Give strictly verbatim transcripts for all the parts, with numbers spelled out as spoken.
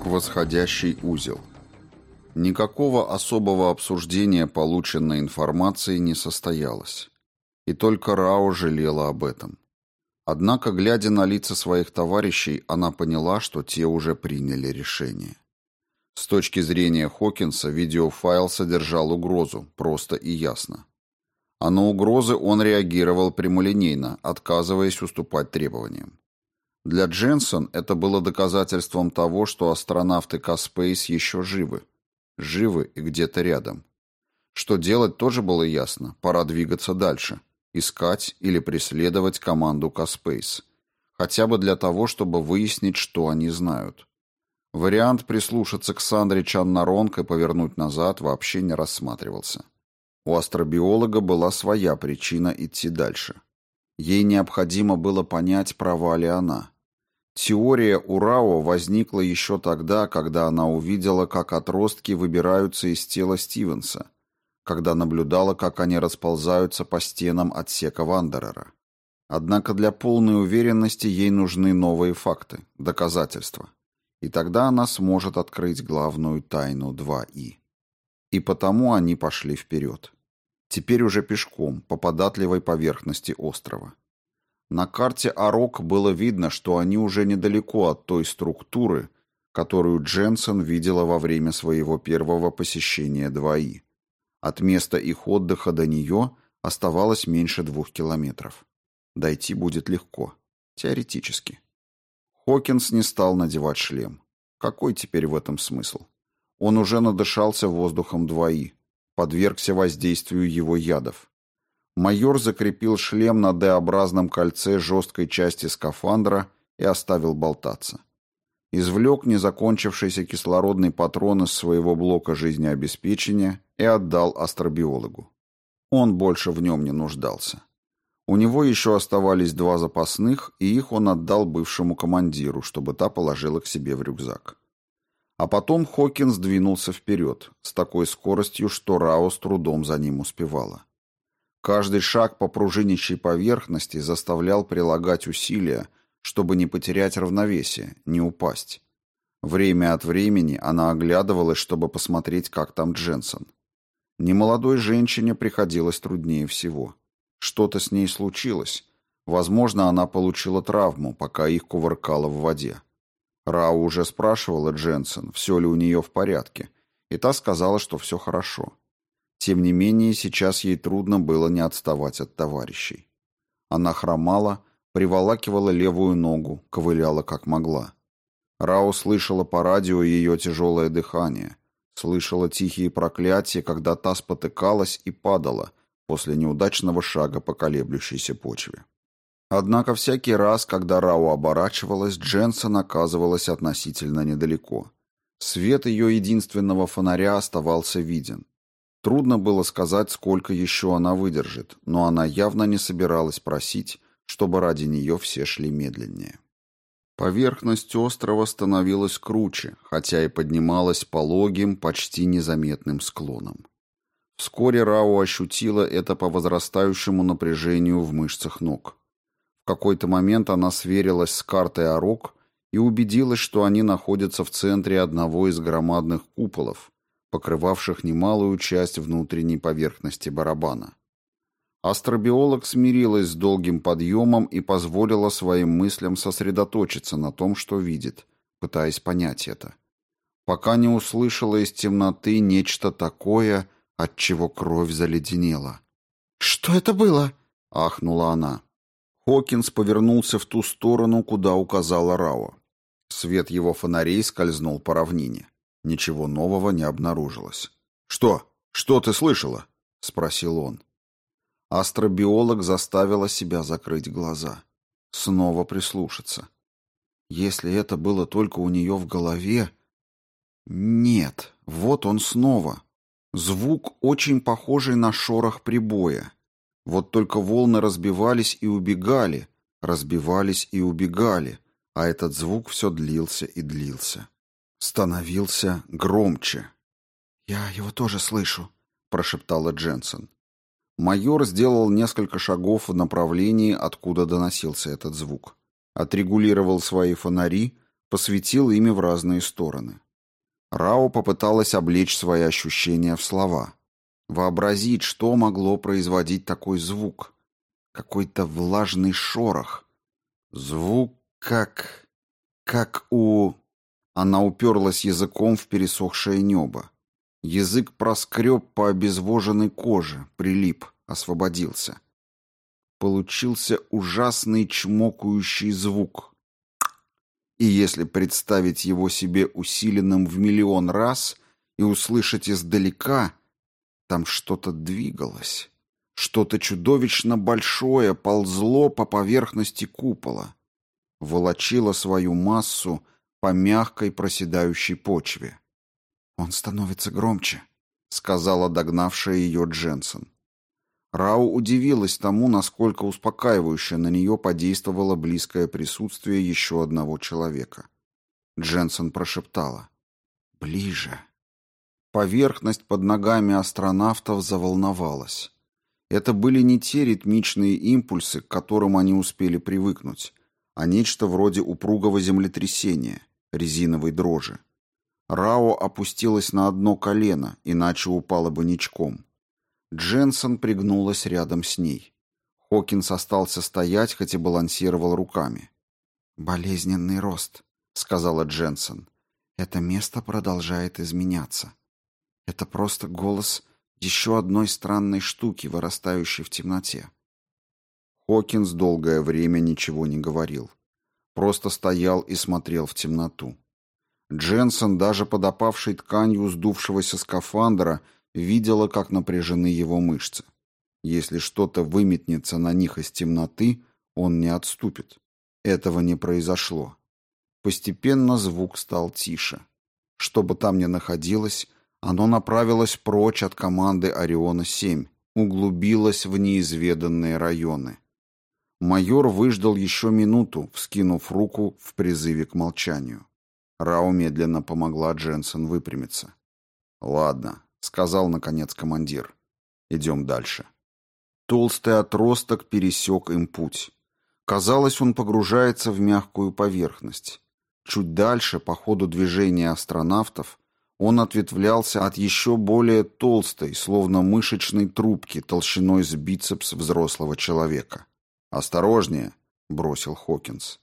Восходящий узел. Никакого особого обсуждения полученной информации не состоялось. И только Рао жалела об этом. Однако, глядя на лица своих товарищей, она поняла, что те уже приняли решение. С точки зрения Хокинса, видеофайл содержал угрозу, просто и ясно. А на угрозы он реагировал прямолинейно, отказываясь уступать требованиям. Для Дженсон это было доказательством того, что астронавты Ка-Спейс еще живы. Живы и где-то рядом. Что делать тоже было ясно, пора двигаться дальше. Искать или преследовать команду Ка-Спейс. Хотя бы для того, чтобы выяснить, что они знают. Вариант прислушаться к Сандре Чаннаронг и повернуть назад вообще не рассматривался. У астробиолога была своя причина идти дальше. Ей необходимо было понять, права ли она. Теория у Рао возникла еще тогда, когда она увидела, как отростки выбираются из тела Стивенса, когда наблюдала, как они расползаются по стенам отсека Вандерера. Однако для полной уверенности ей нужны новые факты, доказательства. И тогда она сможет открыть главную тайну два И. И потому они пошли вперед. Теперь уже пешком, по податливой поверхности острова. На карте Арок было видно, что они уже недалеко от той структуры, которую Дженсон видела во время своего первого посещения два И. От места их отдыха до нее оставалось меньше двух километров. Дойти будет легко. Теоретически. Хокинс не стал надевать шлем. Какой теперь в этом смысл? Он уже надышался воздухом два И, подвергся воздействию его ядов. Майор закрепил шлем на Д-образном кольце жесткой части скафандра и оставил болтаться. Извлек незакончившийся кислородный патрон из своего блока жизнеобеспечения и отдал астробиологу. Он больше в нем не нуждался. У него еще оставались два запасных, и их он отдал бывшему командиру, чтобы та положила к себе в рюкзак. А потом Хокинс двинулся вперед, с такой скоростью, что Рао с трудом за ним успевала. Каждый шаг по пружинящей поверхности заставлял прилагать усилия, чтобы не потерять равновесие, не упасть. Время от времени она оглядывалась, чтобы посмотреть, как там Дженсон. Немолодой женщине приходилось труднее всего. Что-то с ней случилось. Возможно, она получила травму, пока их кувыркало в воде. Рау уже спрашивала Дженсон, все ли у нее в порядке, и та сказала, что все хорошо. Тем не менее, сейчас ей трудно было не отставать от товарищей. Она хромала, приволакивала левую ногу, ковыляла как могла. Рао слышала по радио ее тяжелое дыхание, слышала тихие проклятия, когда та спотыкалась и падала после неудачного шага по колеблющейся почве. Однако всякий раз, когда Рао оборачивалась, Дженсон оказывалась относительно недалеко. Свет ее единственного фонаря оставался виден. Трудно было сказать, сколько еще она выдержит, но она явно не собиралась просить, чтобы ради нее все шли медленнее. Поверхность острова становилась круче, хотя и поднималась пологим, почти незаметным склоном. Вскоре Рао ощутила это по возрастающему напряжению в мышцах ног. В какой-то момент она сверилась с картой Арок и убедилась, что они находятся в центре одного из громадных куполов, покрывавших немалую часть внутренней поверхности барабана. Астробиолог смирилась с долгим подъемом и позволила своим мыслям сосредоточиться на том, что видит, пытаясь понять это. Пока не услышала из темноты нечто такое, от чего кровь заледенела. «Что это было?» — ахнула она. Хокинс повернулся в ту сторону, куда указала Рао. Свет его фонарей скользнул по равнине. Ничего нового не обнаружилось. «Что? Что ты слышала?» — спросил он. Астробиолог заставила себя закрыть глаза. Снова прислушаться. Если это было только у нее в голове... Нет, вот он снова. Звук, очень похожий на шорох прибоя. Вот только волны разбивались и убегали, разбивались и убегали, а этот звук все длился и длился. Становился громче. «Я его тоже слышу», — прошептала Дженсон. Майор сделал несколько шагов в направлении, откуда доносился этот звук. Отрегулировал свои фонари, посветил ими в разные стороны. Рао попыталась облечь свои ощущения в слова. Вообразить, что могло производить такой звук. Какой-то влажный шорох. Звук как... как у... Она уперлась языком в пересохшее небо. Язык проскреб по обезвоженной коже, прилип, освободился. Получился ужасный чмокающий звук. И если представить его себе усиленным в миллион раз и услышать издалека, там что-то двигалось. Что-то чудовищно большое ползло по поверхности купола. Волочило свою массу по мягкой проседающей почве. «Он становится громче», — сказала догнавшая ее Дженсен. Рау удивилась тому, насколько успокаивающе на нее подействовало близкое присутствие еще одного человека. Дженсен прошептала: «Ближе». Поверхность под ногами астронавтов заволновалась. Это были не те ритмичные импульсы, к которым они успели привыкнуть, а нечто вроде упругого землетрясения, резиновой дрожи. Рао опустилась на одно колено, иначе упала бы ничком. Дженсен пригнулась рядом с ней. Хокинс остался стоять, хоть и балансировал руками. «Болезненный рост», — сказала Дженсен. «Это место продолжает изменяться. Это просто голос еще одной странной штуки, вырастающей в темноте». Хокинс долгое время ничего не говорил. Просто стоял и смотрел в темноту. Дженсен, даже под опавшей тканью сдувшегося скафандра, видела, как напряжены его мышцы. Если что-то выметнется на них из темноты, он не отступит. Этого не произошло. Постепенно звук стал тише. Что бы там ни находилось, оно направилось прочь от команды Ориона семь, углубилось в неизведанные районы. Майор выждал еще минуту, вскинув руку в призыве к молчанию. Рао медленно помогла Дженсен выпрямиться. «Ладно», — сказал, наконец, командир. «Идем дальше». Толстый отросток пересек им путь. Казалось, он погружается в мягкую поверхность. Чуть дальше, по ходу движения астронавтов, он ответвлялся от еще более толстой, словно мышечной трубки, толщиной с бицепс взрослого человека. «Осторожнее», — бросил Хокинс.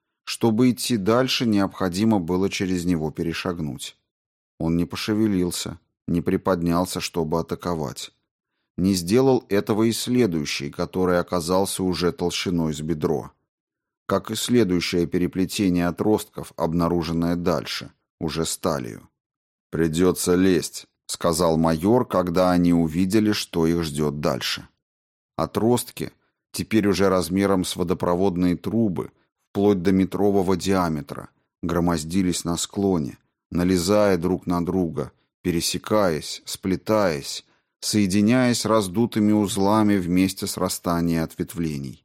Чтобы идти дальше, необходимо было через него перешагнуть. Он не пошевелился, не приподнялся, чтобы атаковать. Не сделал этого и следующий, который оказался уже толщиной с бедро. Как и следующее переплетение отростков, обнаруженное дальше, уже с талию. «Придется лезть», — сказал майор, когда они увидели, что их ждет дальше. Отростки, теперь уже размером с водопроводные трубы, вплоть до метрового диаметра, громоздились на склоне, налезая друг на друга, пересекаясь, сплетаясь, соединяясь раздутыми узлами вместе срастания ответвлений.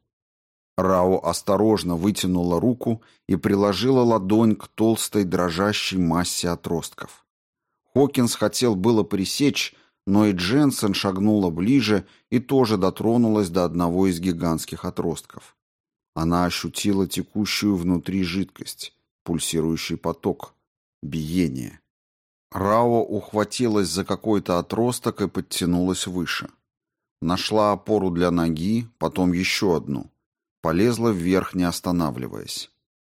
Рао осторожно вытянула руку и приложила ладонь к толстой дрожащей массе отростков. Хокинс хотел было пресечь, но и Дженсен шагнула ближе и тоже дотронулась до одного из гигантских отростков. Она ощутила текущую внутри жидкость, пульсирующий поток, биение. Рао ухватилась за какой-то отросток и подтянулась выше. Нашла опору для ноги, потом еще одну. Полезла вверх, не останавливаясь.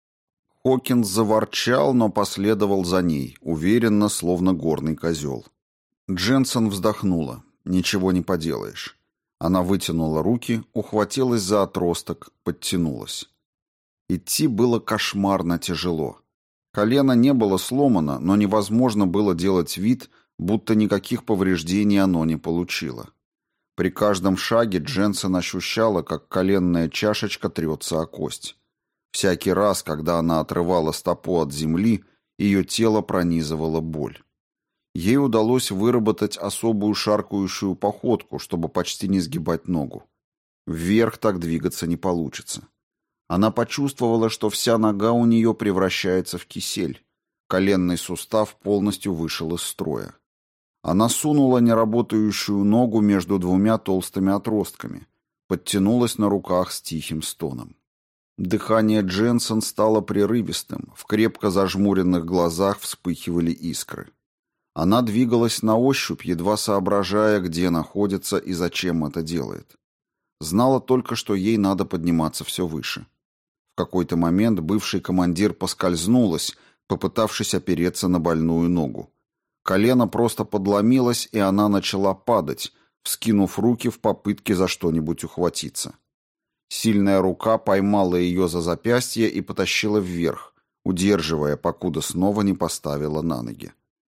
Хокинс заворчал, но последовал за ней, уверенно, словно горный козел. Дженсен вздохнула. Ничего не поделаешь. Она вытянула руки, ухватилась за отросток, подтянулась. Идти было кошмарно тяжело. Колено не было сломано, но невозможно было делать вид, будто никаких повреждений оно не получило. При каждом шаге Дженсен ощущала, как коленная чашечка трется о кость. Всякий раз, когда она отрывала стопу от земли, ее тело пронизывала боль. Ей удалось выработать особую шаркающую походку, чтобы почти не сгибать ногу. Вверх так двигаться не получится. Она почувствовала, что вся нога у нее превращается в кисель. Коленный сустав полностью вышел из строя. Она сунула неработающую ногу между двумя толстыми отростками, подтянулась на руках с тихим стоном. Дыхание Дженсен стало прерывистым, в крепко зажмуренных глазах вспыхивали искры. Она двигалась на ощупь, едва соображая, где находится и зачем это делает. Знала только, что ей надо подниматься все выше. В какой-то момент бывший командир поскользнулась, попытавшись опереться на больную ногу. Колено просто подломилось, и она начала падать, вскинув руки в попытке за что-нибудь ухватиться. Сильная рука поймала ее за запястье и потащила вверх, удерживая, покуда снова не поставила на ноги.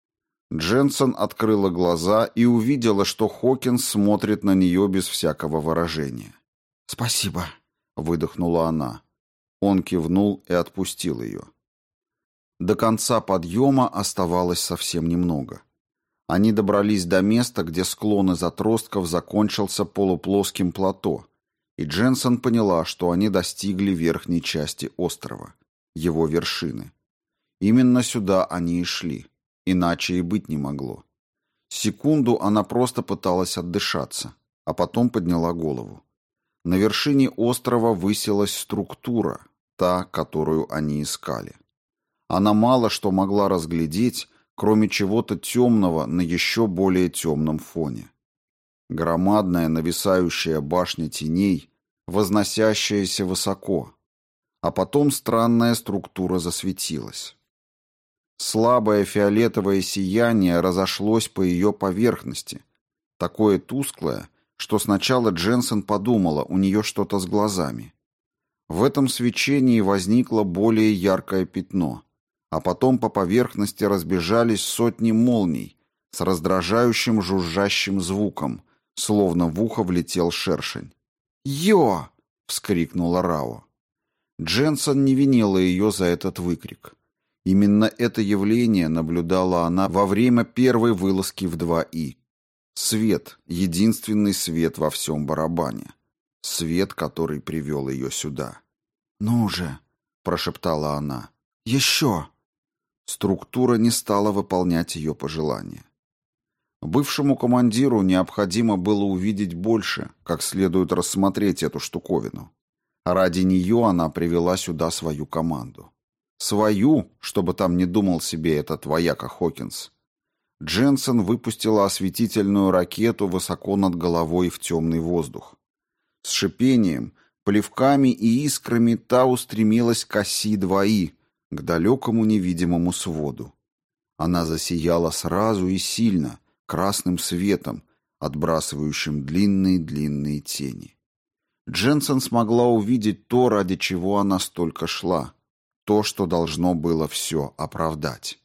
Дженсен открыла глаза и увидела, что Хокинс смотрит на нее без всякого выражения. «Спасибо», — выдохнула она. Он кивнул и отпустил ее. До конца подъема оставалось совсем немного. Они добрались до места, где склон из отростков закончился полуплоским плато, и Дженсен поняла, что они достигли верхней части острова, его вершины. Именно сюда они и шли, иначе и быть не могло. Секунду она просто пыталась отдышаться, а потом подняла голову. На вершине острова высилась структура, та, которую они искали. Она мало что могла разглядеть, кроме чего-то темного на еще более темном фоне. Громадная нависающая башня теней, возносящаяся высоко, а потом странная структура засветилась. Слабое фиолетовое сияние разошлось по ее поверхности, такое тусклое, что сначала Дженсен подумала, у нее что-то с глазами. В этом свечении возникло более яркое пятно, а потом по поверхности разбежались сотни молний с раздражающим жужжащим звуком, словно в ухо влетел шершень. «Йо!» — вскрикнула Рао. Дженсен не винила ее за этот выкрик. Именно это явление наблюдала она во время первой вылазки в два И. Свет, единственный свет во всем барабане. Свет, который привел ее сюда. «Ну же!» — прошептала она. «Еще!» Структура не стала выполнять ее пожелания. Бывшему командиру необходимо было увидеть больше, как следует рассмотреть эту штуковину. Ради нее она привела сюда свою команду. Свою, чтобы там не думал себе этот вояка Хокинс. Дженсен выпустила осветительную ракету высоко над головой в темный воздух. С шипением, плевками и искрами та устремилась к оси два И, к далекому невидимому своду. Она засияла сразу и сильно, красным светом, отбрасывающим длинные-длинные тени. Дженсен смогла увидеть то, ради чего она столько шла, то, что должно было все оправдать.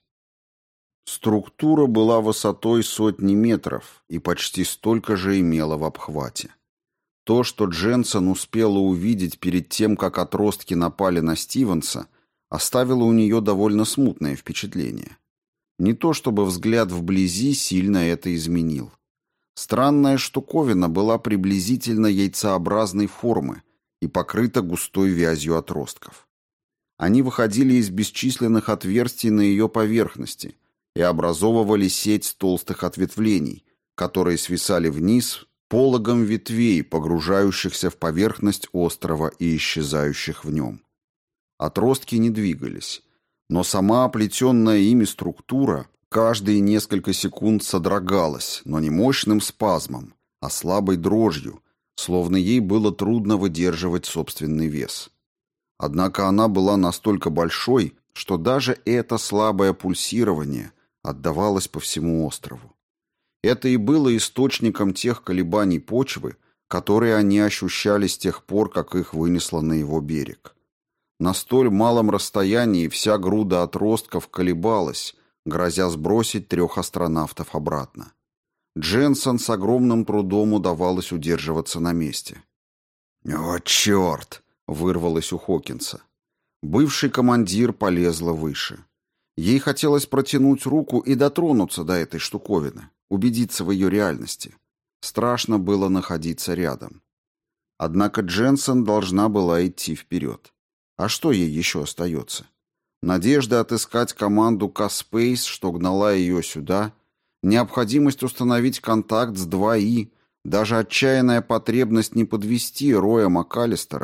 Структура была высотой сотни метров и почти столько же имела в обхвате. То, что Дженсен успела увидеть перед тем, как отростки напали на Стивенса, оставило у нее довольно смутное впечатление. Не то чтобы взгляд вблизи сильно это изменил. Странная штуковина была приблизительно яйцеобразной формы и покрыта густой вязью отростков. Они выходили из бесчисленных отверстий на ее поверхности и образовывали сеть толстых ответвлений, которые свисали вниз пологом ветвей, погружающихся в поверхность острова и исчезающих в нем. Отростки не двигались, но сама оплетенная ими структура каждые несколько секунд содрогалась, но не мощным спазмом, а слабой дрожью, словно ей было трудно выдерживать собственный вес. Однако она была настолько большой, что даже это слабое пульсирование отдавалось по всему острову. Это и было источником тех колебаний почвы, которые они ощущали с тех пор, как их вынесло на его берег. На столь малом расстоянии вся груда отростков колебалась, грозя сбросить трех астронавтов обратно. Дженсен с огромным трудом удавалось удерживаться на месте. «О, черт!» — вырвалось у Хокинса. Бывший командир полезла выше. Ей хотелось протянуть руку и дотронуться до этой штуковины, убедиться в ее реальности. Страшно было находиться рядом. Однако Дженсен должна была идти вперед. А что ей еще остается? Надежда отыскать команду К-Спейс, что гнала ее сюда, необходимость установить контакт с два И, даже отчаянная потребность не подвести Роя МакАлистера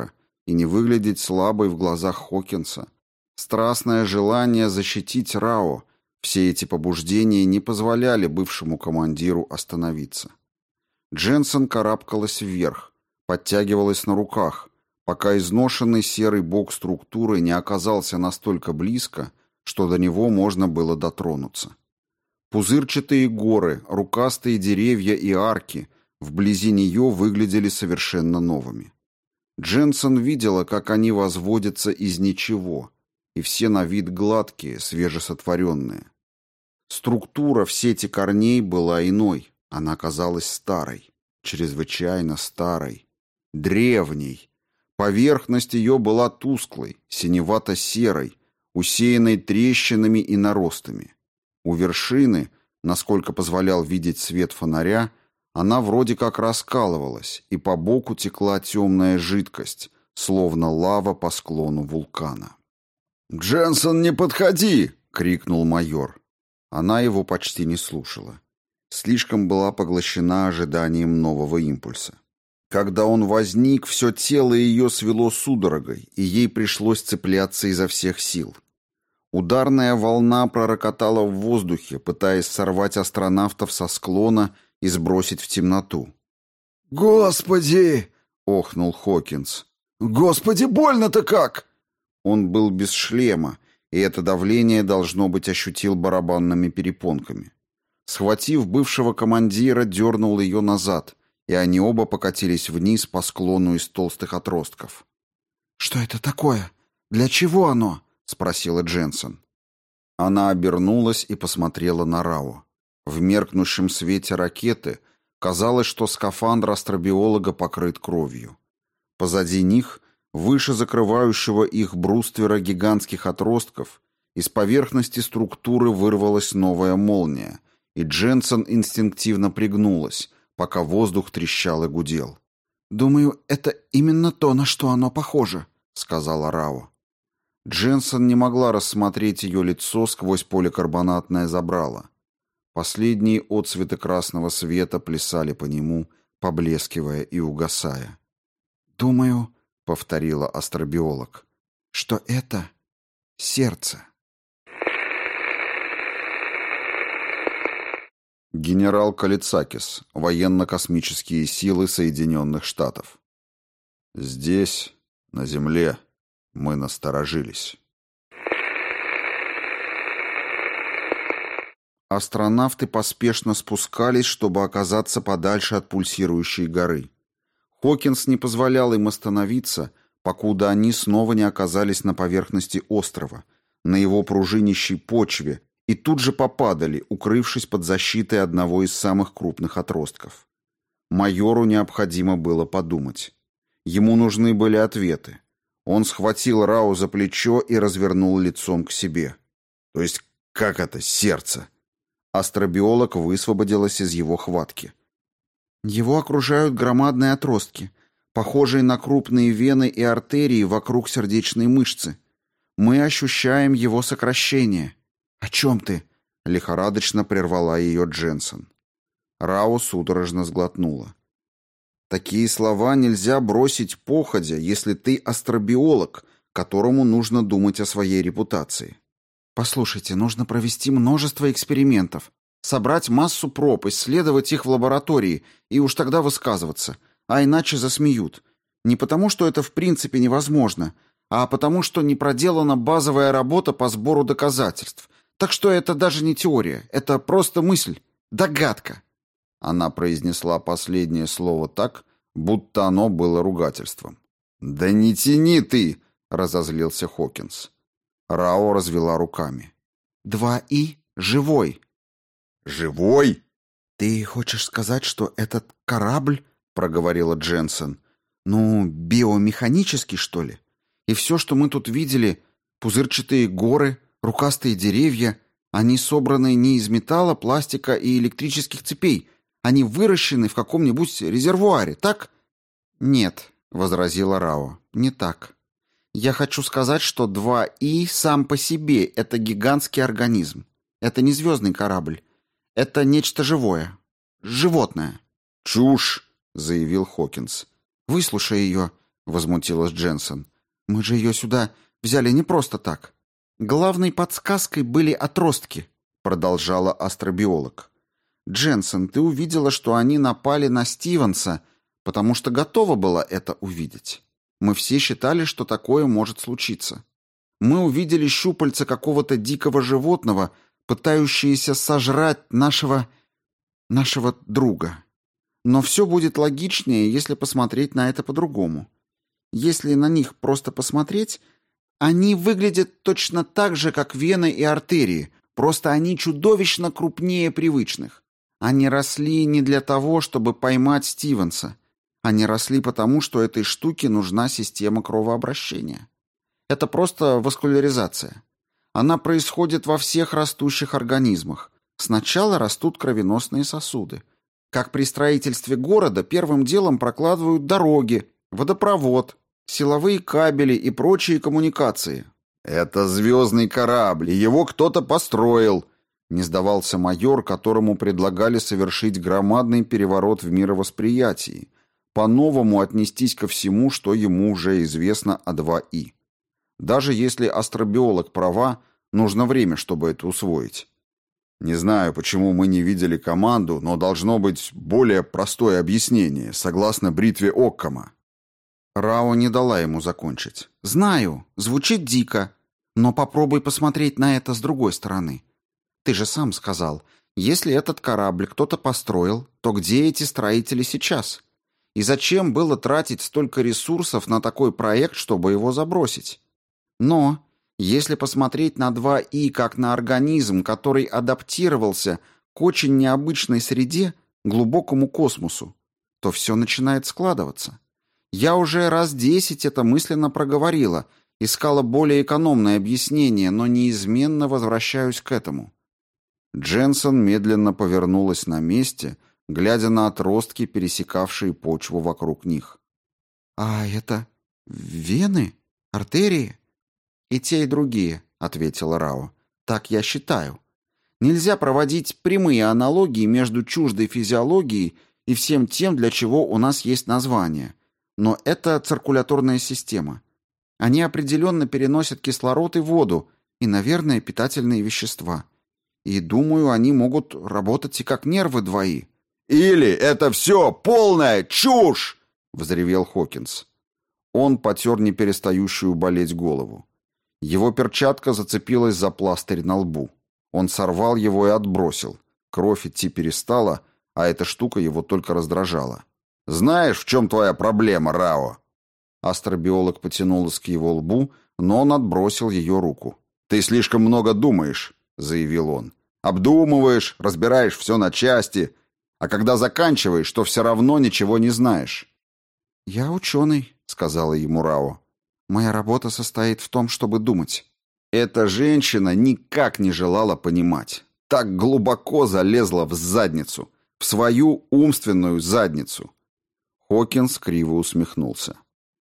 и не выглядеть слабой в глазах Хокинса. Страстное желание защитить Рао, все эти побуждения не позволяли бывшему командиру остановиться. Дженсен карабкалась вверх, подтягивалась на руках, пока изношенный серый бок структуры не оказался настолько близко, что до него можно было дотронуться. Пузырчатые горы, рукастые деревья и арки вблизи нее выглядели совершенно новыми. Дженсен видела, как они возводятся из ничего, и все на вид гладкие, свежесотворенные. Структура в сети корней была иной, она казалась старой, чрезвычайно старой, древней. Поверхность ее была тусклой, синевато-серой, усеянной трещинами и наростами. У вершины, насколько позволял видеть свет фонаря, она вроде как раскалывалась, и по боку текла темная жидкость, словно лава по склону вулкана. «Дженсен, не подходи!» — крикнул майор. Она его почти не слушала. Слишком была поглощена ожиданием нового импульса. Когда он возник, все тело ее свело судорогой, и ей пришлось цепляться изо всех сил. Ударная волна пророкотала в воздухе, пытаясь сорвать астронавтов со склона и сбросить в темноту. «Господи!» — охнул Хокинс. «Господи, больно-то как!» Он был без шлема, и это давление, должно быть, ощутил барабанными перепонками. Схватив бывшего командира, дернул ее назад, и они оба покатились вниз по склону из толстых отростков. «Что это такое? Для чего оно?» — спросила Дженсен. Она обернулась и посмотрела на Рао. В меркнущем свете ракеты казалось, что скафандр астробиолога покрыт кровью. Позади них, выше закрывающего их бруствера гигантских отростков, из поверхности структуры вырвалась новая молния, и Дженсен инстинктивно пригнулась, пока воздух трещал и гудел. «Думаю, это именно то, на что оно похоже», — сказала Рао. Дженсен не могла рассмотреть ее лицо сквозь поликарбонатное забрало. Последние отсветы красного света плясали по нему, поблескивая и угасая. «Думаю», — повторила астробиолог, — «что это сердце». Генерал Калицакис, военно-космические силы Соединенных Штатов. Здесь, на Земле, мы насторожились. Астронавты поспешно спускались, чтобы оказаться подальше от пульсирующей горы. Хокинс не позволял им остановиться, покуда они снова не оказались на поверхности острова, на его пружинищей почве, и тут же попадали, укрывшись под защитой одного из самых крупных отростков. Майору необходимо было подумать. Ему нужны были ответы. Он схватил Рао за плечо и развернул лицом к себе. «То есть как это сердце?» Астробиолог высвободилась из его хватки. «Его окружают громадные отростки, похожие на крупные вены и артерии вокруг сердечной мышцы. Мы ощущаем его сокращение». «О чем ты?» — лихорадочно прервала ее Дженсен. Рао судорожно сглотнула. «Такие слова нельзя бросить походя, если ты астробиолог, которому нужно думать о своей репутации». «Послушайте, нужно провести множество экспериментов, собрать массу проб, исследовать их в лаборатории и уж тогда высказываться, а иначе засмеют. Не потому, что это в принципе невозможно, а потому, что не проделана базовая работа по сбору доказательств. Так что это даже не теория, это просто мысль, догадка». Она произнесла последнее слово так, будто оно было ругательством. «Да не тяни ты!» — разозлился Хокинс. Рао развела руками. «Два И живой». «Живой?» «Ты хочешь сказать, что этот корабль, — проговорила Дженсен, — ну, биомеханический, что ли? И все, что мы тут видели, пузырчатые горы, рукастые деревья, они собраны не из металла, пластика и электрических цепей, они выращены в каком-нибудь резервуаре, так?» «Нет», — возразила Рао, — «не так. Я хочу сказать, что два И сам по себе — это гигантский организм. Это не звездный корабль. Это нечто живое. Животное». «Чушь!» — заявил Хокинс. «Выслушай ее», возмутилась Дженсен. «Мы же ее сюда взяли не просто так». «Главной подсказкой были отростки», — продолжала астробиолог. «Дженсен, ты увидела, что они напали на Стивенса, потому что готова была это увидеть. Мы все считали, что такое может случиться. Мы увидели щупальца какого-то дикого животного, пытающиеся сожрать нашего... нашего друга. Но все будет логичнее, если посмотреть на это по-другому. Если на них просто посмотреть, они выглядят точно так же, как вены и артерии, просто они чудовищно крупнее привычных. Они росли не для того, чтобы поймать Стивенса. Они росли потому, что этой штуке нужна система кровообращения. Это просто васкуляризация. Она происходит во всех растущих организмах. Сначала растут кровеносные сосуды. Как при строительстве города первым делом прокладывают дороги, водопровод, силовые кабели и прочие коммуникации. «Это звездный корабль, и его кто-то построил», — не сдавался майор, которому предлагали совершить громадный переворот в мировосприятии, по-новому отнестись ко всему, что ему уже известно о два И. Даже если астробиолог права, нужно время, чтобы это усвоить. Не знаю, почему мы не видели команду, но должно быть более простое объяснение, согласно бритве Оккама. Рао не дала ему закончить. «Знаю, звучит дико, но попробуй посмотреть на это с другой стороны. Ты же сам сказал, если этот корабль кто-то построил, то где эти строители сейчас? И зачем было тратить столько ресурсов на такой проект, чтобы его забросить? Но если посмотреть на два И как на организм, который адаптировался к очень необычной среде, глубокому космосу, то все начинает складываться. Я уже раз десять это мысленно проговорила, искала более экономное объяснение, но неизменно возвращаюсь к этому». Дженсен медленно повернулась на месте, глядя на отростки, пересекавшие почву вокруг них. «А это вены? Артерии?» «И те, и другие», — ответила Рао. «Так я считаю. Нельзя проводить прямые аналогии между чуждой физиологией и всем тем, для чего у нас есть название. Но это циркуляторная система. Они определенно переносят кислород и воду, и, наверное, питательные вещества. И, думаю, они могут работать и как нервы два И». «Или это все полная чушь!» — взревел Хокинс. Он потер неперестающую болеть голову. Его перчатка зацепилась за пластырь на лбу. Он сорвал его и отбросил. Кровь идти перестала, а эта штука его только раздражала. «Знаешь, в чем твоя проблема, Рао?» Астробиолог потянулась к его лбу, но он отбросил ее руку. «Ты слишком много думаешь», — заявил он. «Обдумываешь, разбираешь все на части, а когда заканчиваешь, то все равно ничего не знаешь». «Я ученый», — сказала ему Рао. «Моя работа состоит в том, чтобы думать». Эта женщина никак не желала понимать. Так глубоко залезла в задницу, в свою умственную задницу. Хокинс криво усмехнулся.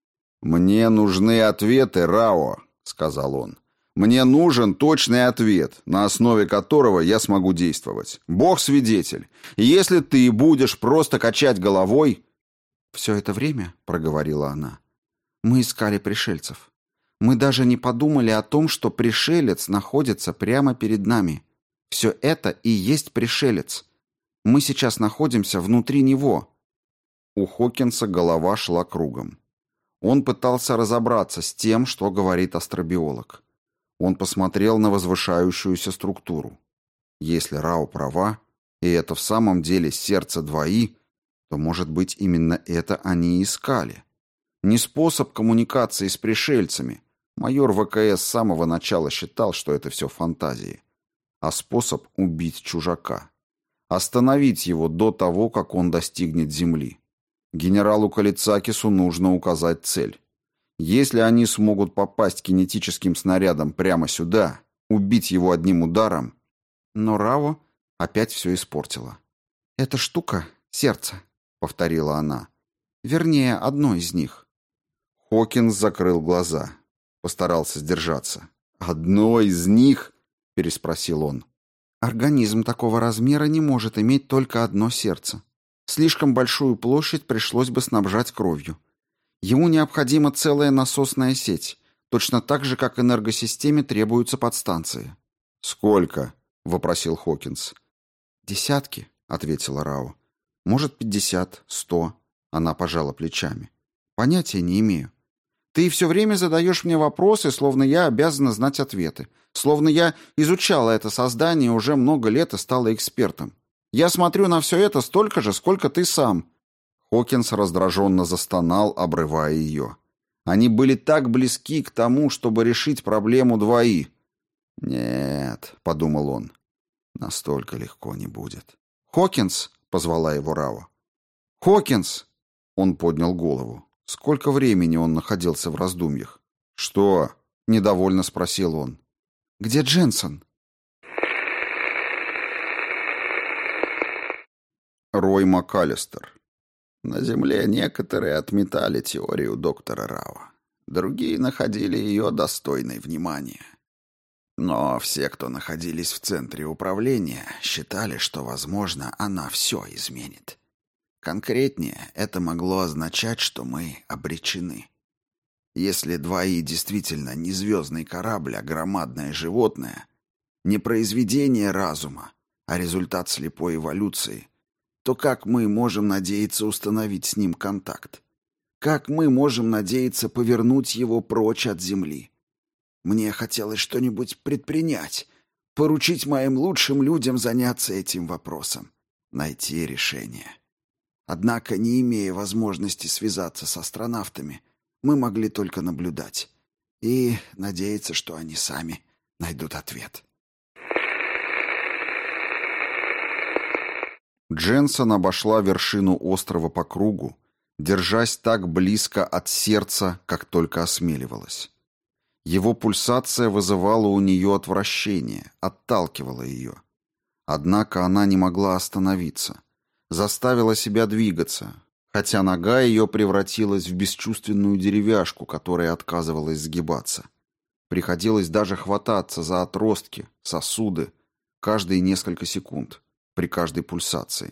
«Мне нужны ответы, Рао», — сказал он. «Мне нужен точный ответ, на основе которого я смогу действовать. Бог свидетель. Если ты будешь просто качать головой...» «Все это время, — проговорила она, — мы искали пришельцев. Мы даже не подумали о том, что пришелец находится прямо перед нами. Все это и есть пришелец. Мы сейчас находимся внутри него». У Хокинса голова шла кругом. Он пытался разобраться с тем, что говорит астробиолог. Он посмотрел на возвышающуюся структуру. Если Рао права, и это в самом деле сердце два И, то, может быть, именно это они и искали. Не способ коммуникации с пришельцами. Майор ВКС с самого начала считал, что это все фантазии. А способ убить чужака. Остановить его до того, как он достигнет земли. Генералу Калицакису нужно указать цель. Если они смогут попасть кинетическим снарядом прямо сюда, убить его одним ударом... Но Рао опять все испортила. «Эта штука — сердце», — повторила она. «Вернее, одно из них». Хокинс закрыл глаза. Постарался сдержаться. «Одно из них?» — переспросил он. «Организм такого размера не может иметь только одно сердце. Слишком большую площадь пришлось бы снабжать кровью. Ему необходима целая насосная сеть, точно так же, как энергосистеме требуются подстанции. «Сколько?» — вопросил Хокинс. «Десятки», — ответила Рао. «Может, пятьдесят, сто». Она пожала плечами. «Понятия не имею. Ты все время задаешь мне вопросы, словно я обязана знать ответы. Словно я изучала это создание уже много лет и стала экспертом. Я смотрю на все это столько же, сколько ты сам». Хокинс раздраженно застонал, обрывая ее. Они были так близки к тому, чтобы решить проблему двои. «Нет», — подумал он, — «настолько легко не будет». «Хокинс!» — позвала его Рао. «Хокинс!» Он поднял голову. Сколько времени он находился в раздумьях? «Что?» — недовольно спросил он. «Где Дженсен?» Рой МакАлистер. На Земле некоторые отметали теорию доктора Рао. Другие находили ее достойной внимания. Но все, кто находились в центре управления, считали, что, возможно, она все изменит. Конкретнее, это могло означать, что мы обречены. Если двои действительно не звездный корабль, а громадное животное, не произведение разума, а результат слепой эволюции, то как мы можем надеяться установить с ним контакт? Как мы можем надеяться повернуть его прочь от Земли? Мне хотелось что-нибудь предпринять, поручить моим лучшим людям заняться этим вопросом, найти решение. Однако, не имея возможности связаться с астронавтами, мы могли только наблюдать и надеяться, что они сами найдут ответ. Дженсен обошла вершину острова по кругу, держась так близко от сердца, как только осмеливалась. Его пульсация вызывала у нее отвращение, отталкивала ее. Однако она не могла остановиться, заставила себя двигаться, хотя нога ее превратилась в бесчувственную деревяшку, которая отказывалась сгибаться. Приходилось даже хвататься за отростки, сосуды, каждые несколько секунд, при каждой пульсации.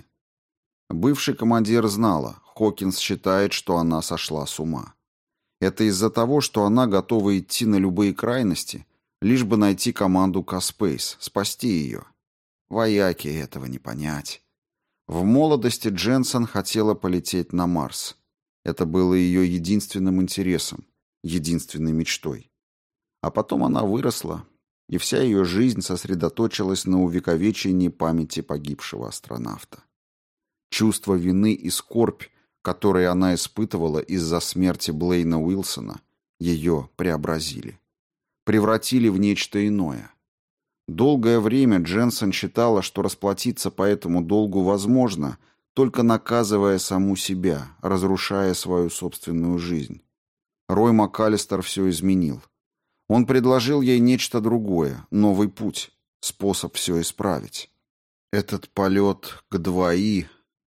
Бывший командир знала, Хокинс считает, что она сошла с ума. Это из-за того, что она готова идти на любые крайности, лишь бы найти команду К-Спейс, спасти ее. Вояки этого не понять. В молодости Дженсен хотела полететь на Марс. Это было ее единственным интересом, единственной мечтой. А потом она выросла, и вся ее жизнь сосредоточилась на увековечении памяти погибшего астронавта. Чувство вины и скорбь, которые она испытывала из-за смерти Блейна Уилсона, ее преобразили. Превратили в нечто иное. Долгое время Дженсен считала, что расплатиться по этому долгу возможно, только наказывая саму себя, разрушая свою собственную жизнь. Рой МакАлистер все изменил. Он предложил ей нечто другое, новый путь, способ все исправить. Этот полет к двои,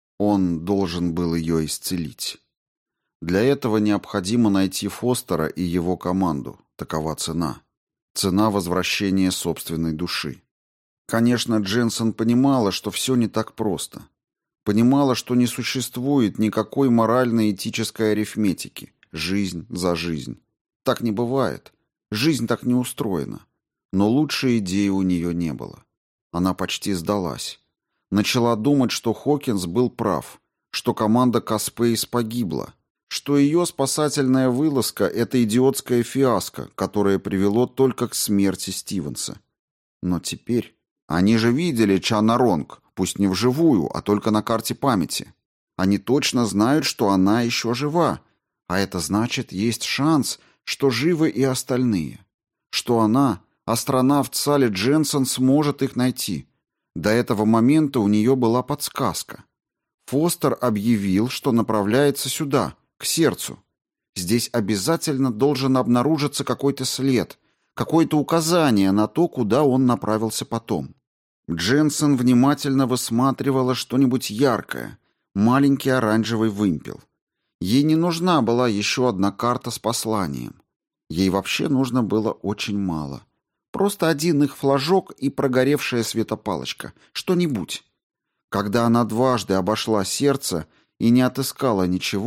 он должен был ее исцелить. Для этого необходимо найти Фостера и его команду. Такова цена. Цена возвращения собственной души. Конечно, Дженсен понимала, что все не так просто. Понимала, что не существует никакой морально-этической арифметики. Жизнь за жизнь. Так не бывает. Жизнь так не устроена. Но лучшей идеи у нее не было. Она почти сдалась. Начала думать, что Хокинс был прав, что команда К-Спейс погибла, что ее спасательная вылазка — это идиотская фиаско, которое привело только к смерти Стивенса. Но теперь... Они же видели Чанаронг, пусть не вживую, а только на карте памяти. Они точно знают, что она еще жива, а это значит, есть шанс, что живы и остальные. Что она, астронавт Салли Дженсен, сможет их найти. До этого момента у нее была подсказка. Фостер объявил, что направляется сюда, к сердцу. Здесь обязательно должен обнаружиться какой-то след, какое-то указание на то, куда он направился потом. Дженсен внимательно высматривала что-нибудь яркое, маленький оранжевый вымпел. Ей не нужна была еще одна карта с посланием. Ей вообще нужно было очень мало. Просто один их флажок и прогоревшая светопалочка. Что-нибудь. Когда она дважды обошла сердце и не отыскала ничего,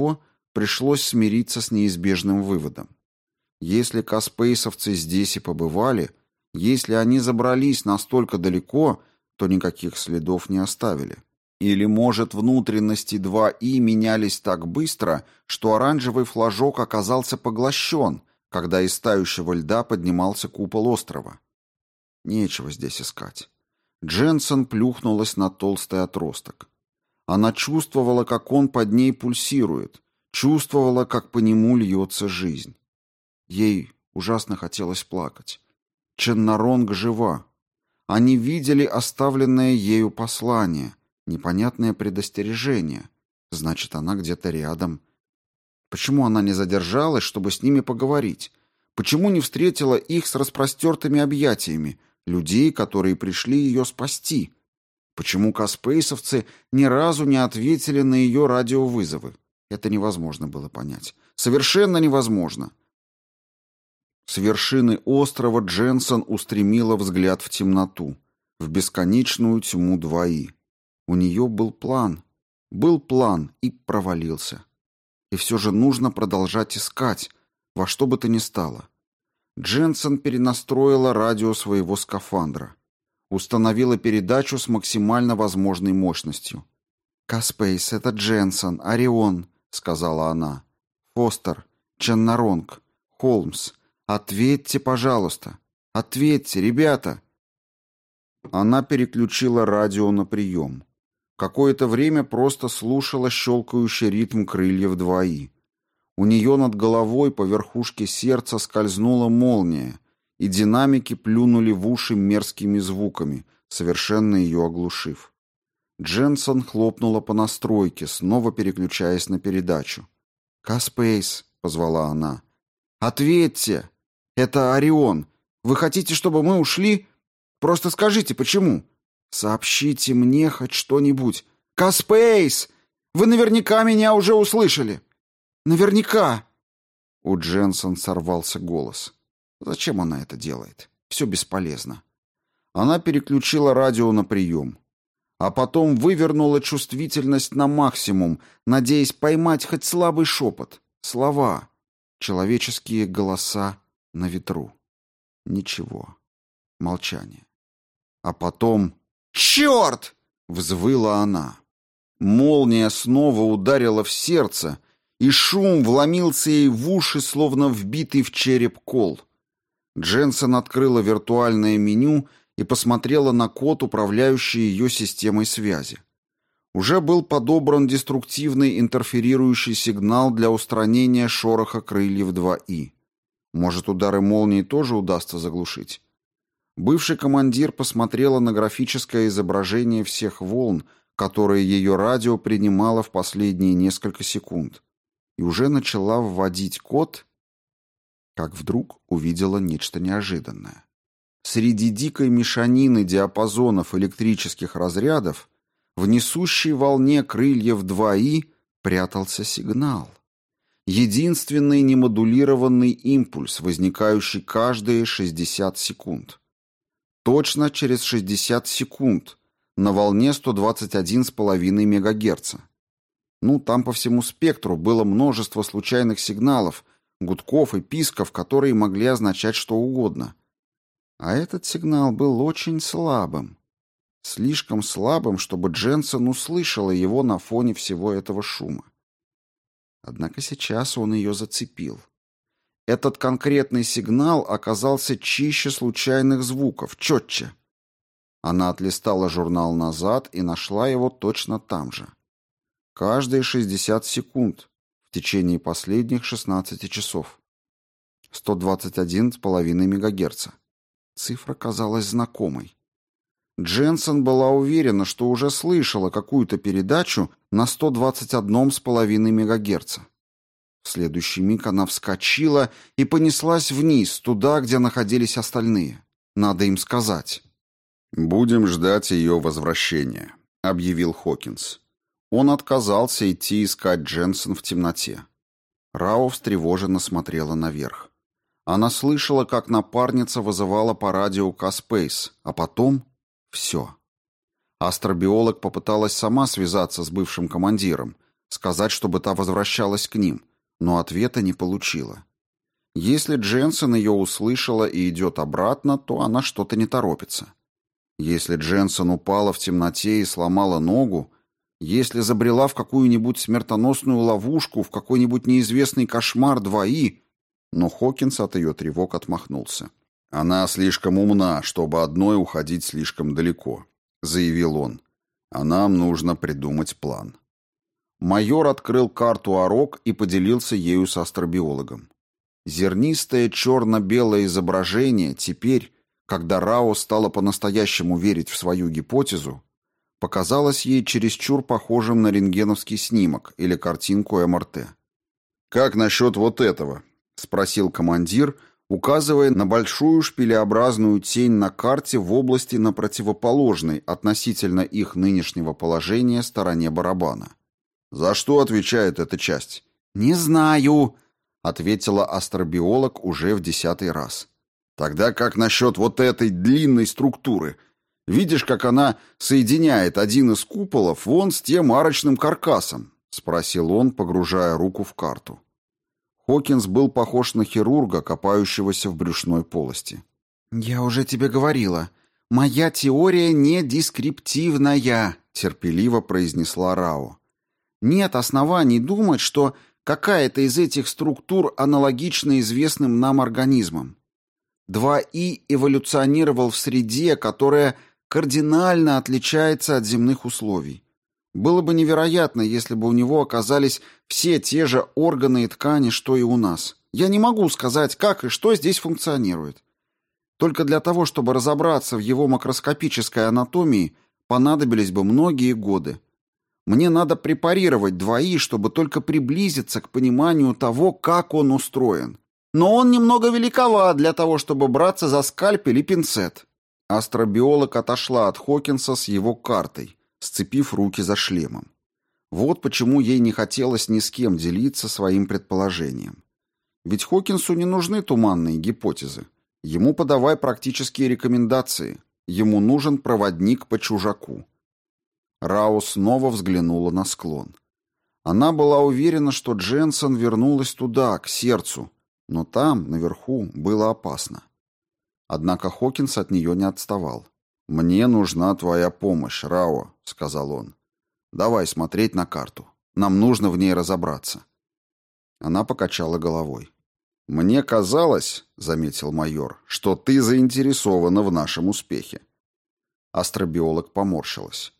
пришлось смириться с неизбежным выводом. Если каспейсовцы здесь и побывали, если они забрались настолько далеко, то никаких следов не оставили. Или, может, внутренности два И менялись так быстро, что оранжевый флажок оказался поглощен, когда из тающего льда поднимался купол острова. Нечего здесь искать. Дженсен плюхнулась на толстый отросток. Она чувствовала, как он под ней пульсирует, чувствовала, как по нему льется жизнь. Ей ужасно хотелось плакать. Ченнаронг жива. Они видели оставленное ею послание, непонятное предостережение. Значит, она где-то рядом. Почему она не задержалась, чтобы с ними поговорить? Почему не встретила их с распростертыми объятиями, людей, которые пришли ее спасти? Почему каспейсовцы ни разу не ответили на ее радиовызовы? Это невозможно было понять. Совершенно невозможно. С вершины острова Дженсен устремила взгляд в темноту, в бесконечную тьму два И. У нее был план. Был план и провалился. И все же нужно продолжать искать, во что бы то ни стало. Дженсен перенастроила радио своего скафандра. Установила передачу с максимально возможной мощностью. «Каспейс, это Дженсен, Орион», — сказала она. «Фостер, Ченнаронг, Холмс, ответьте, пожалуйста. Ответьте, ребята!» Она переключила радио на прием. Какое-то время просто слушала щелкающий ритм крыльев два И. У нее над головой по верхушке сердца скользнула молния, и динамики плюнули в уши мерзкими звуками, совершенно ее оглушив. Дженсен хлопнула по настройке, снова переключаясь на передачу. «Каспейс», — позвала она. «Ответьте! Это Орион. Вы хотите, чтобы мы ушли? Просто скажите, почему? Сообщите мне хоть что-нибудь. Каспейс! Вы наверняка меня уже услышали. Наверняка!» У Дженсен сорвался голос. Зачем она это делает? Все бесполезно. Она переключила радио на прием. А потом вывернула чувствительность на максимум, надеясь поймать хоть слабый шепот. Слова. Человеческие голоса на ветру. Ничего. Молчание. А потом... «Черт!» — взвыла она. Молния снова ударила в сердце, и шум вломился ей в уши, словно вбитый в череп кол. Дженсен открыла виртуальное меню и посмотрела на код, управляющий ее системой связи. Уже был подобран деструктивный интерферирующий сигнал для устранения шороха крыльев два И. Может, удары молнии тоже удастся заглушить? Бывший командир посмотрела на графическое изображение всех волн, которые ее радио принимало в последние несколько секунд, и уже начала вводить код, как вдруг увидела нечто неожиданное. Среди дикой мешанины диапазонов электрических разрядов в несущей волне крыльев два И прятался сигнал. Единственный немодулированный импульс, возникающий каждые шестьдесят секунд. Точно через шестьдесят секунд на волне сто двадцать один и пять мегагерца. Ну, там по всему спектру было множество случайных сигналов, гудков и писков, которые могли означать что угодно. А этот сигнал был очень слабым. Слишком слабым, чтобы Дженсен услышала его на фоне всего этого шума. Однако сейчас он ее зацепил. Этот конкретный сигнал оказался чище случайных звуков, четче. Она отлистала журнал назад и нашла его точно там же. Каждые шестьдесят секунд в течение последних шестнадцати часов. сто двадцать один и пять мегагерца. Цифра казалась знакомой. Дженсен была уверена, что уже слышала какую-то передачу на сто двадцать один и пять мегагерца. В следующий миг она вскочила и понеслась вниз, туда, где находились остальные. Надо им сказать. «Будем ждать ее возвращения», — объявил Хокинс. Он отказался идти искать Дженсен в темноте. Рао встревоженно смотрела наверх. Она слышала, как напарница вызывала по радио Каспейс, а потом все. Астробиолог попыталась сама связаться с бывшим командиром, сказать, чтобы та возвращалась к ним, но ответа не получила. Если Дженсен ее услышала и идет обратно, то она что-то не торопится. Если Дженсен упала в темноте и сломала ногу, если забрела в какую-нибудь смертоносную ловушку, в какой-нибудь неизвестный кошмар двои... Но Хокинс от ее тревог отмахнулся. «Она слишком умна, чтобы одной уходить слишком далеко», — заявил он. «А нам нужно придумать план». Майор открыл карту Орок и поделился ею с астробиологом. Зернистое черно-белое изображение теперь, когда Рао стала по-настоящему верить в свою гипотезу, показалось ей чересчур похожим на рентгеновский снимок или картинку эм эр тэ. «Как насчет вот этого?» — спросил командир, указывая на большую шпилеобразную тень на карте в области на противоположной относительно их нынешнего положения стороне барабана. «За что отвечает эта часть?» «Не знаю», — ответила астробиолог уже в десятый раз. «Тогда как насчет вот этой длинной структуры? Видишь, как она соединяет один из куполов вон с тем арочным каркасом?» — спросил он, погружая руку в карту. Хокинс был похож на хирурга, копающегося в брюшной полости. «Я уже тебе говорила, моя теория не дескриптивная», — терпеливо произнесла Рао. «Нет оснований думать, что какая-то из этих структур аналогична известным нам организмам. два И эволюционировал в среде, которая кардинально отличается от земных условий. Было бы невероятно, если бы у него оказались все те же органы и ткани, что и у нас. Я не могу сказать, как и что здесь функционирует. Только для того, чтобы разобраться в его макроскопической анатомии, понадобились бы многие годы. Мне надо препарировать два И, чтобы только приблизиться к пониманию того, как он устроен. Но он немного великоват для того, чтобы браться за скальпель и пинцет». Астробиолог отошла от Хокинса с его картой, сцепив руки за шлемом. Вот почему ей не хотелось ни с кем делиться своим предположением. Ведь Хокинсу не нужны туманные гипотезы. Ему подавай практические рекомендации. Ему нужен проводник по чужаку. Рао снова взглянула на склон. Она была уверена, что Дженсен вернулась туда, к сердцу, но там, наверху, было опасно. Однако Хокинс от нее не отставал. «Мне нужна твоя помощь, Рао», — сказал он. «Давай смотреть на карту. Нам нужно в ней разобраться». Она покачала головой. «Мне казалось, — заметил майор, — что ты заинтересована в нашем успехе». Астробиолог поморщилась.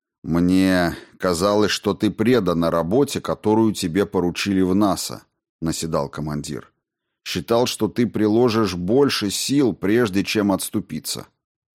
«Мне казалось, что ты предана работе, которую тебе поручили в НАСА», — наседал командир. «Считал, что ты приложишь больше сил, прежде чем отступиться».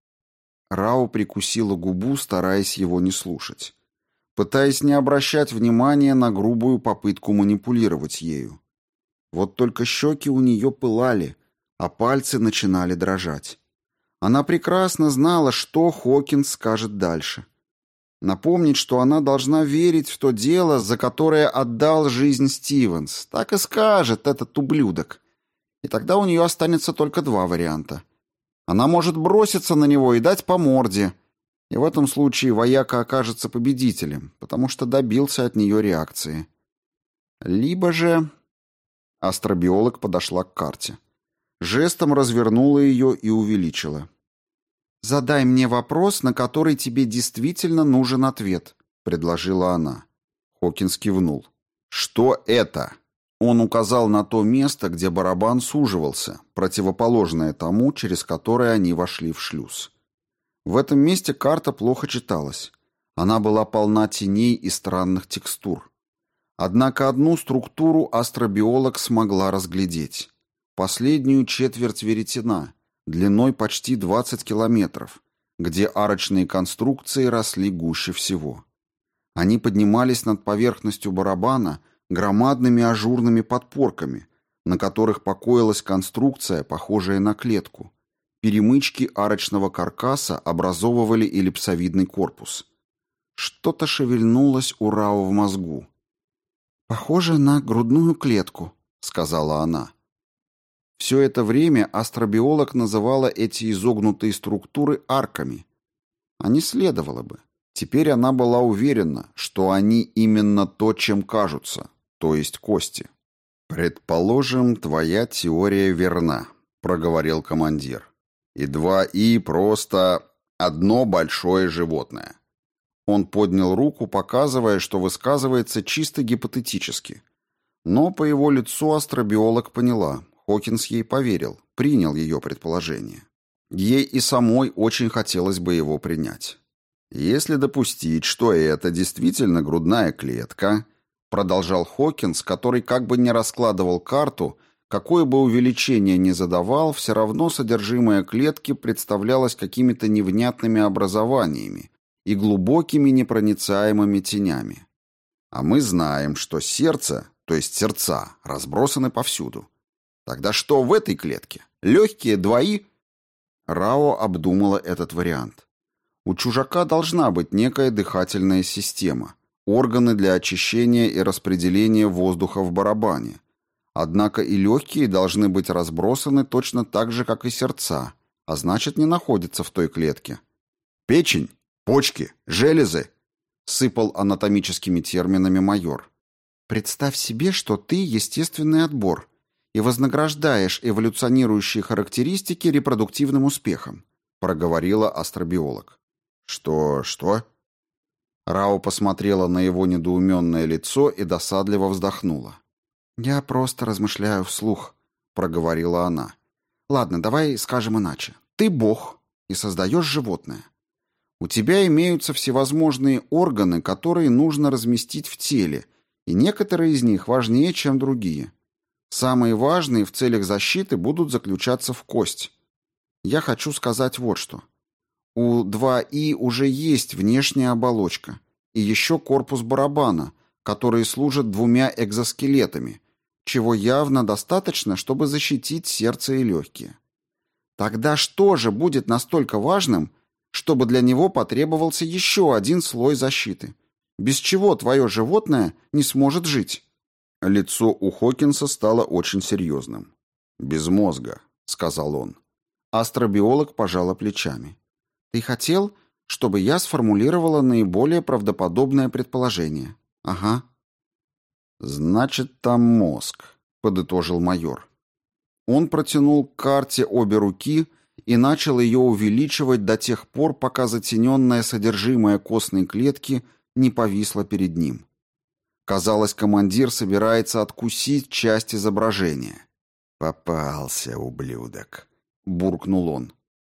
Рао прикусила губу, стараясь его не слушать, пытаясь не обращать внимания на грубую попытку манипулировать ею. Вот только щеки у нее пылали, а пальцы начинали дрожать. Она прекрасно знала, что Хокинс скажет дальше. Напомнить, что она должна верить в то дело, за которое отдал жизнь Стивенс. Так и скажет этот ублюдок. И тогда у нее останется только два варианта. Она может броситься на него и дать по морде. И в этом случае вояка окажется победителем, потому что добился от нее реакции. Либо же... Астробиолог подошла к карте. Жестом развернула ее и увеличила. «Задай мне вопрос, на который тебе действительно нужен ответ», — предложила она. Хокинс кивнул. «Что это?» Он указал на то место, где барабан суживался, противоположное тому, через которое они вошли в шлюз. В этом месте карта плохо читалась. Она была полна теней и странных текстур. Однако одну структуру астробиолог смогла разглядеть. Последнюю четверть веретена, длиной почти двадцать километров, где арочные конструкции росли гуще всего. Они поднимались над поверхностью барабана громадными ажурными подпорками, на которых покоилась конструкция, похожая на клетку. Перемычки арочного каркаса образовывали эллипсовидный корпус. Что-то шевельнулось у Рао в мозгу. «Похоже на грудную клетку», — сказала она. Все это время астробиолог называла эти изогнутые структуры арками. А не следовало бы. Теперь она была уверена, что они именно то, чем кажутся, то есть кости. «Предположим, твоя теория верна», — проговорил командир. «И два И просто одно большое животное». Он поднял руку, показывая, что высказывается чисто гипотетически. Но по его лицу астробиолог поняла. Хокинс ей поверил, принял ее предположение. Ей и самой очень хотелось бы его принять. «Если допустить, что это действительно грудная клетка», продолжал Хокинс, который как бы не раскладывал карту, какое бы увеличение ни задавал, все равно содержимое клетки представлялось какими-то невнятными образованиями и глубокими непроницаемыми тенями. А мы знаем, что сердце, то есть сердца, разбросаны повсюду. Тогда что в этой клетке? Легкие двои? Рао обдумала этот вариант. У чужака должна быть некая дыхательная система, органы для очищения и распределения воздуха в барабане. Однако и легкие должны быть разбросаны точно так же, как и сердца, а значит, не находятся в той клетке. Печень, почки, железы, сыпал анатомическими терминами майор. Представь себе, что ты естественный отбор и вознаграждаешь эволюционирующие характеристики репродуктивным успехом, проговорила астробиолог. «Что, что?» Рао посмотрела на его недоуменное лицо и досадливо вздохнула. «Я просто размышляю вслух», — проговорила она. «Ладно, давай скажем иначе. Ты бог и создаешь животное. У тебя имеются всевозможные органы, которые нужно разместить в теле, и некоторые из них важнее, чем другие. Самые важные в целях защиты будут заключаться в кость. Я хочу сказать вот что. У два И уже есть внешняя оболочка и еще корпус барабана, которые служат двумя экзоскелетами, чего явно достаточно, чтобы защитить сердце и легкие. Тогда что же будет настолько важным, чтобы для него потребовался еще один слой защиты, без чего твое животное не сможет жить?» Лицо у Хокинса стало очень серьезным. «Без мозга», — сказал он. Астробиолог пожала плечами. «Ты хотел, чтобы я сформулировала наиболее правдоподобное предположение?» «Ага». «Значит, там мозг», — подытожил майор. Он протянул к карте обе руки и начал ее увеличивать до тех пор, пока затененное содержимое костной клетки не повисло перед ним. Казалось, командир собирается откусить часть изображения. «Попался, ублюдок», — буркнул он.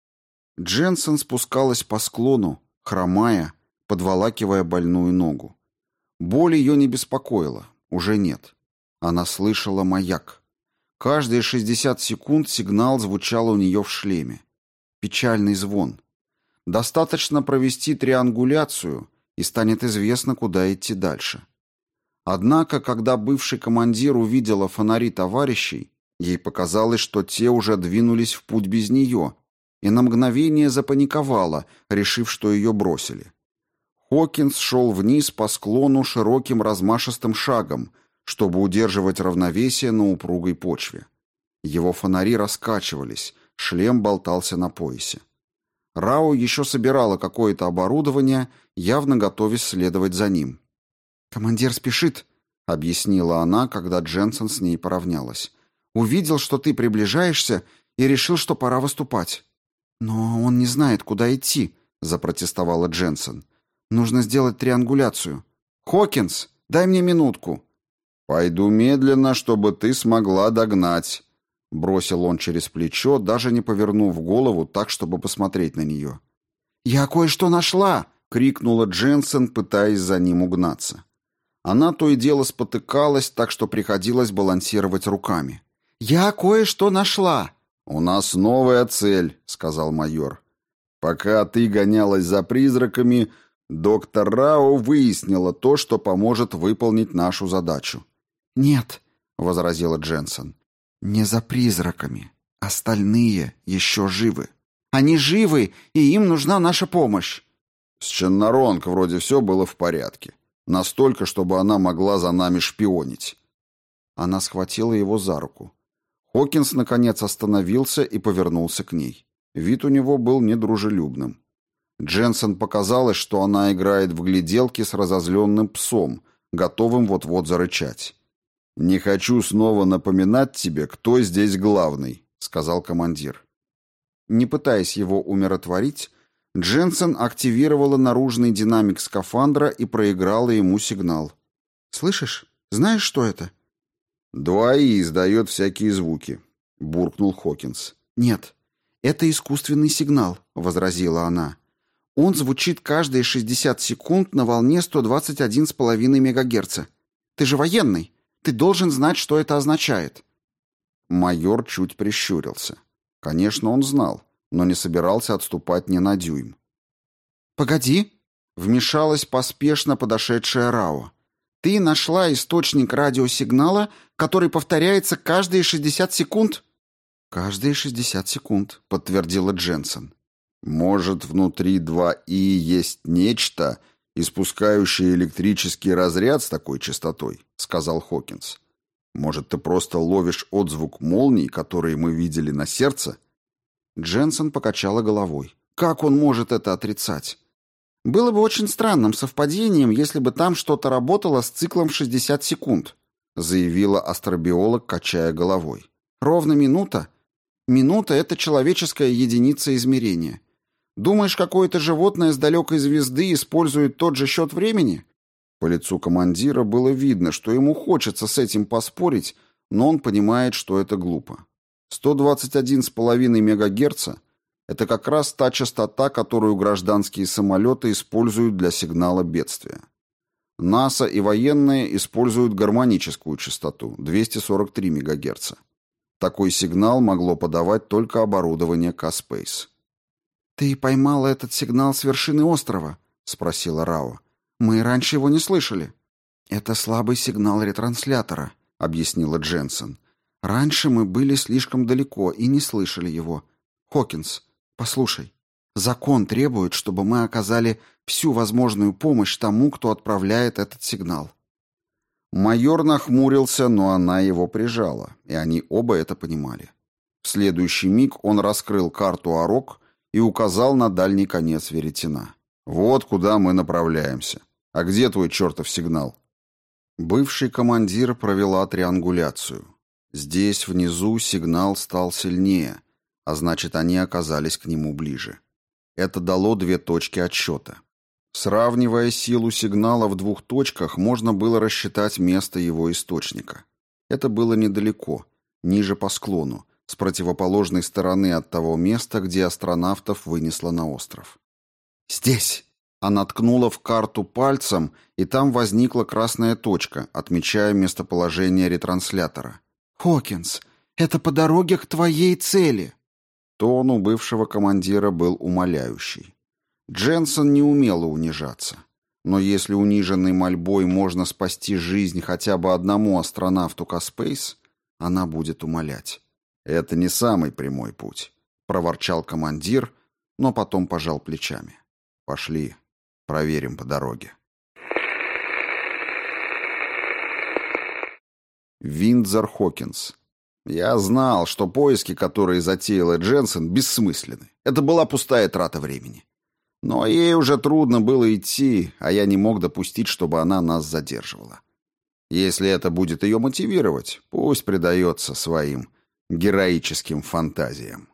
Дженсен спускалась по склону, хромая, подволакивая больную ногу. Боль ее не беспокоила, уже нет. Она слышала маяк. Каждые шестьдесят секунд сигнал звучал у нее в шлеме. Печальный звон. Достаточно провести триангуляцию, и станет известно, куда идти дальше. Однако, когда бывший командир увидела фонари товарищей, ей показалось, что те уже двинулись в путь без нее, и на мгновение запаниковала, решив, что ее бросили. Хокинс шел вниз по склону широким размашистым шагом, чтобы удерживать равновесие на упругой почве. Его фонари раскачивались, шлем болтался на поясе. Рао еще собирала какое-то оборудование, явно готовясь следовать за ним. «Командир спешит», — объяснила она, когда Дженсен с ней поравнялась. «Увидел, что ты приближаешься, и решил, что пора выступать». «Но он не знает, куда идти», — запротестовала Дженсен. «Нужно сделать триангуляцию. Хокинс, дай мне минутку». «Пойду медленно, чтобы ты смогла догнать», — бросил он через плечо, даже не повернув голову так, чтобы посмотреть на нее. «Я кое-что нашла!» — крикнула Дженсен, пытаясь за ним угнаться. Она то и дело спотыкалась, так что приходилось балансировать руками. «Я кое-что нашла!» «У нас новая цель», — сказал майор. «Пока ты гонялась за призраками, доктор Рао выяснила то, что поможет выполнить нашу задачу». «Нет», — возразила Дженсен, — «не за призраками. Остальные еще живы. Они живы, и им нужна наша помощь». С Ченнаронг вроде все было в порядке. Настолько, чтобы она могла за нами шпионить. Она схватила его за руку. Хокинс, наконец, остановился и повернулся к ней. Вид у него был недружелюбным. Дженсен показалось, что она играет в гляделки с разозленным псом, готовым вот-вот зарычать. «Не хочу снова напоминать тебе, кто здесь главный», — сказал командир. Не пытаясь его умиротворить, Дженсен активировала наружный динамик скафандра и проиграла ему сигнал. «Слышишь? Знаешь, что это?» «ДуАИ издает всякие звуки», — буркнул Хокинс. «Нет, это искусственный сигнал», — возразила она. «Он звучит каждые шестьдесят секунд на волне сто двадцать один и пять мегагерца. Ты же военный. Ты должен знать, что это означает». Майор чуть прищурился. Конечно, он знал, но не собирался отступать ни на дюйм. «Погоди», — вмешалась поспешно подошедшая Рао. «Ты нашла источник радиосигнала, который повторяется каждые шестьдесят секунд?» «Каждые шестьдесят секунд», — подтвердила Дженсен. «Может, внутри два И есть нечто, испускающее электрический разряд с такой частотой?» — сказал Хокинс. «Может, ты просто ловишь отзвук молний, которые мы видели на сердце?» Дженсен покачала головой. «Как он может это отрицать? Было бы очень странным совпадением, если бы там что-то работало с циклом шестьдесят секунд», заявила астробиолог, качая головой. «Ровно минута? Минута — это человеческая единица измерения. Думаешь, какое-то животное с далекой звезды использует тот же счет времени?» По лицу командира было видно, что ему хочется с этим поспорить, но он понимает, что это глупо. сто двадцать один и пять мегагерца — это как раз та частота, которую гражданские самолеты используют для сигнала бедствия. НАСА и военные используют гармоническую частоту — двести сорок три мегагерца. Такой сигнал могло подавать только оборудование Ка-Спейс. «Ты поймала этот сигнал с вершины острова?» — спросила Рао. «Мы раньше его не слышали». «Это слабый сигнал ретранслятора», — объяснила Дженсен. «Раньше мы были слишком далеко и не слышали его. Хокинс, послушай, закон требует, чтобы мы оказали всю возможную помощь тому, кто отправляет этот сигнал». Майор нахмурился, но она его прижала, и они оба это понимали. В следующий миг он раскрыл карту Орок и указал на дальний конец веретена. «Вот куда мы направляемся. А где твой чертов сигнал?» Бывший командир провела триангуляцию. Здесь, внизу, сигнал стал сильнее, а значит, они оказались к нему ближе. Это дало две точки отсчета. Сравнивая силу сигнала в двух точках, можно было рассчитать место его источника. Это было недалеко, ниже по склону, с противоположной стороны от того места, где астронавтов вынесло на остров. «Здесь!» Она ткнула в карту пальцем, и там возникла красная точка, отмечая местоположение ретранслятора. «Хокинс, это по дороге к твоей цели!» Тон у бывшего командира был умоляющий. Дженсен не умела унижаться. Но если униженной мольбой можно спасти жизнь хотя бы одному астронавту Ка-Спейс, она будет умолять. «Это не самый прямой путь», — проворчал командир, но потом пожал плечами. «Пошли, проверим по дороге». Виндзор Хокинс. Я знал, что поиски, которые затеяла Дженсен, бессмысленны. Это была пустая трата времени. Но ей уже трудно было идти, а я не мог допустить, чтобы она нас задерживала. Если это будет ее мотивировать, пусть предается своим героическим фантазиям.